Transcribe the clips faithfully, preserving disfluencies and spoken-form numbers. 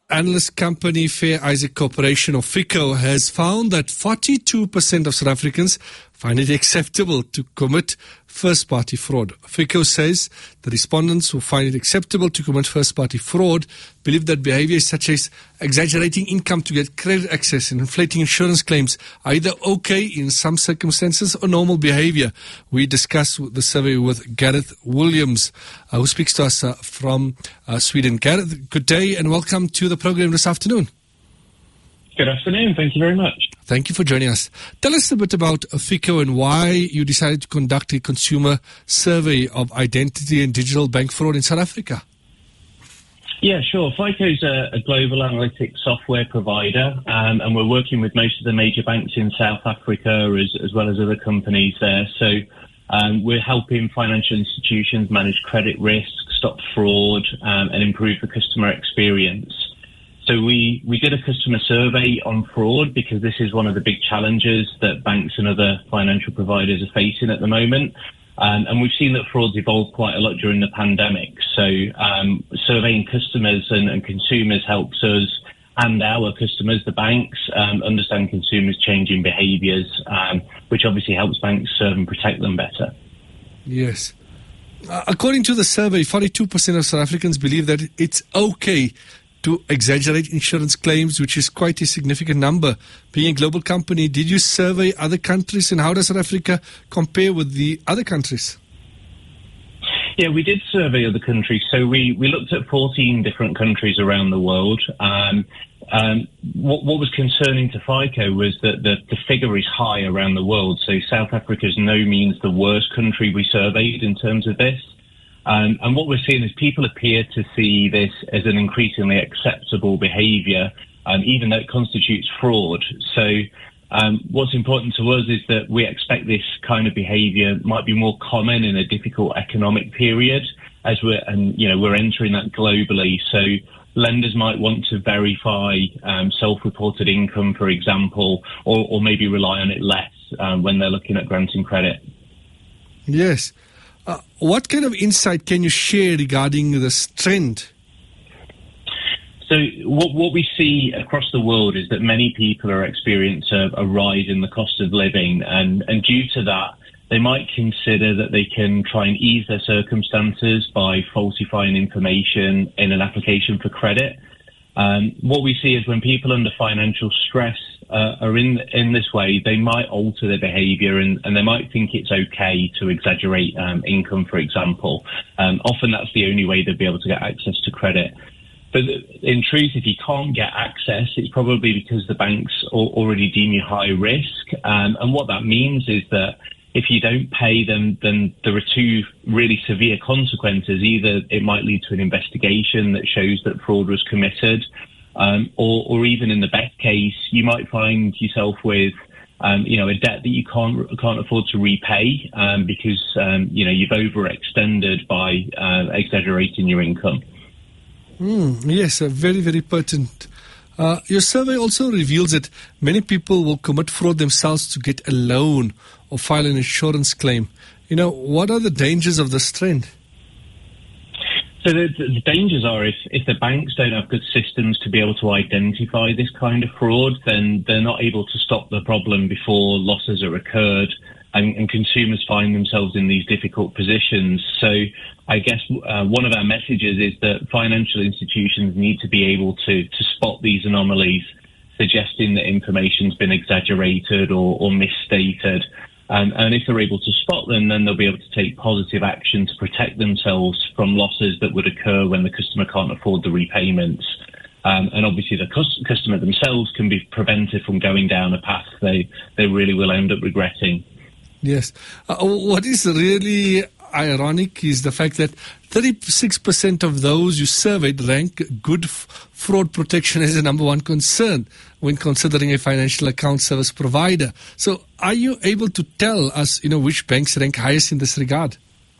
Analyst company Fair Isaac Corporation, or FICO, has found that forty-two percent of South Africans find it acceptable to commit first-party fraud. FICO says the respondents who find it acceptable to commit first-party fraud believe that behaviors such as exaggerating income to get credit access and inflating insurance claims are either okay in some circumstances or normal behavior. We discuss the survey with Gareth Williams, uh, who speaks to us uh, from uh, Sweden. Gareth, good day and welcome to the program this afternoon. Good afternoon. Thank you very much. Thank you for joining us. Tell us a bit about FICO and why you decided to conduct a consumer survey of identity and digital bank fraud in South Africa. Yeah, sure. FICO is a, a global analytics software provider, um, and we're working with most of the major banks in South Africa as, as well as other companies there. So um, we're helping financial institutions manage credit risk, stop fraud, um, and improve the customer experience. So we, we did a customer survey on fraud because this is one of the big challenges that banks and other financial providers are facing at the moment. Um, and we've seen that fraud's evolved quite a lot during the pandemic. So um, surveying customers and, and consumers helps us and our customers, the banks, um, understand consumers' changing behaviours, um, which obviously helps banks serve and protect them better. Yes. Uh, according to the survey, forty-two percent of South Africans believe that it's okay to exaggerate insurance claims, which is quite a significant number. Being a global company, did you survey other countries, and how does South Africa compare with the other countries? Yeah, we did survey other countries. So we, we looked at fourteen different countries around the world. Um, um, what, what was concerning to FICO was that the, the figure is high around the world. So South Africa is no means the worst country we surveyed in terms of this. Um, and what we're seeing is people appear to see this as an increasingly acceptable behaviour, um, even though it constitutes fraud. So um, what's important to us is that we expect this kind of behaviour might be more common in a difficult economic period, as we're and you know we're entering that globally. So lenders might want to verify um, self-reported income, for example, or, or maybe rely on it less um, when they're looking at granting credit. Yes. Uh, what kind of insight can you share regarding this trend? So what, what we see across the world is that many people are experiencing a, a rise in the cost of living, and, and due to that, they might consider that they can try and ease their circumstances by falsifying information in an application for credit. Um, what we see is when people under financial stress uh, are in in this way, they might alter their behaviour and, and they might think it's okay to exaggerate um, income, for example. Um, often that's the only way they'll be able to get access to credit. But in truth, if you can't get access, it's probably because the banks already deem you high risk. Um, and what that means is that if you don't pay them, then there are two really severe consequences. Either it might lead to an investigation that shows that fraud was committed, um, or, or even in the best case, you might find yourself with, um, you know, a debt that you can't can't afford to repay um, because um, you know you've overextended by uh, exaggerating your income. Mm, yes, uh, very very pertinent. Uh, your survey also reveals that many people will commit fraud themselves to get a loan or file an insurance claim. You know, what are the dangers of this trend? So the, the dangers are if, if the banks don't have good systems to be able to identify this kind of fraud, then they're not able to stop the problem before losses are occurred, and, and consumers find themselves in these difficult positions. So I guess uh, one of our messages is that financial institutions need to be able to, to spot these anomalies, suggesting that information's been exaggerated or, or misstated. Um, and if they're able to spot them, then they'll be able to take positive action to protect themselves from losses that would occur when the customer can't afford the repayments. Um, and obviously the cus- customer themselves can be prevented from going down a path they, they really will end up regretting. Yes. Uh, what is really ironic is the fact that thirty-six percent of those you surveyed rank good f- fraud protection as the number one concern when considering a financial account service provider. So are you able to tell us, you know, which banks rank highest in this regard?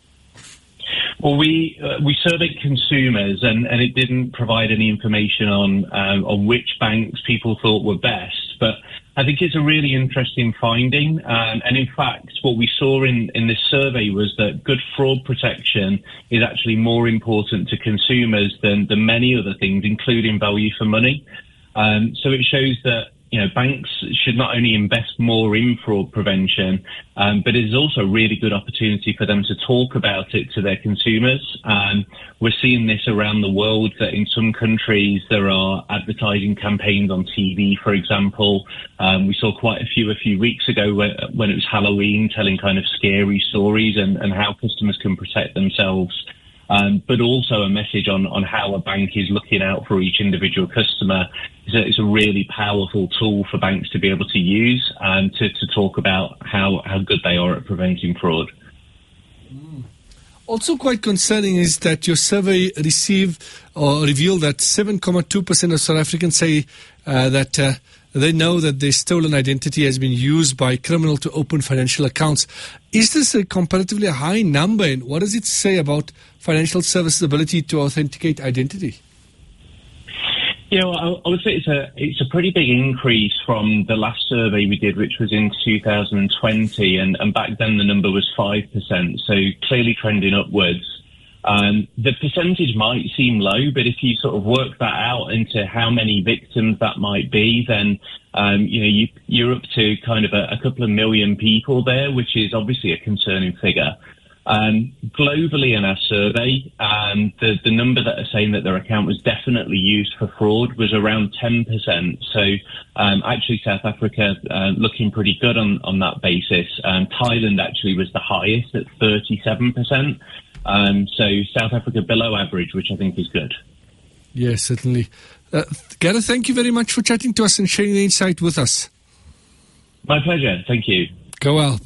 Well, we uh, we surveyed consumers, and, and it didn't provide any information on um, on which banks people thought were best. But I think it's a really interesting finding. Um, and in fact, what we saw in, in this survey was that good fraud protection is actually more important to consumers than, than many other things, including value for money. Um, so it shows that, you know, banks should not only invest more in fraud prevention, um, but it is also a really good opportunity for them to talk about it to their consumers. Um, we're seeing this around the world, that in some countries there are advertising campaigns on T V, for example. Um, we saw quite a few a few weeks ago when, when it was Halloween, telling kind of scary stories and, and how customers can protect themselves. Um, but also a message on, on how a bank is looking out for each individual customer. It's a, it's a really powerful tool for banks to be able to use and to, to talk about how, how good they are at preventing fraud. Mm. Also quite concerning is that your survey received or revealed that seven point two percent of South Africans say uh, that uh, they know that their stolen identity has been used by criminals to open financial accounts. Is this a comparatively high number, and what does it say about financial services' ability to authenticate identity? Yeah, well, I, I would say it's a it's a pretty big increase from the last survey we did, which was in two thousand twenty, and, and back then the number was five percent, so clearly trending upwards. Um, the percentage might seem low, but if you sort of work that out into how many victims that might be, then um, you know you, you're up to kind of a, a couple of million people there, which is obviously a concerning figure. Um, globally in our survey, um, the, the number that are saying that their account was definitely used for fraud was around ten percent. So um, actually South Africa uh, looking pretty good on, on that basis. Um, Thailand actually was the highest at thirty-seven percent. Um, so South Africa below average, which I think is good. Yes, certainly. Uh, Gareth, thank you very much for chatting to us and sharing the insight with us. My pleasure. Thank you. Go well.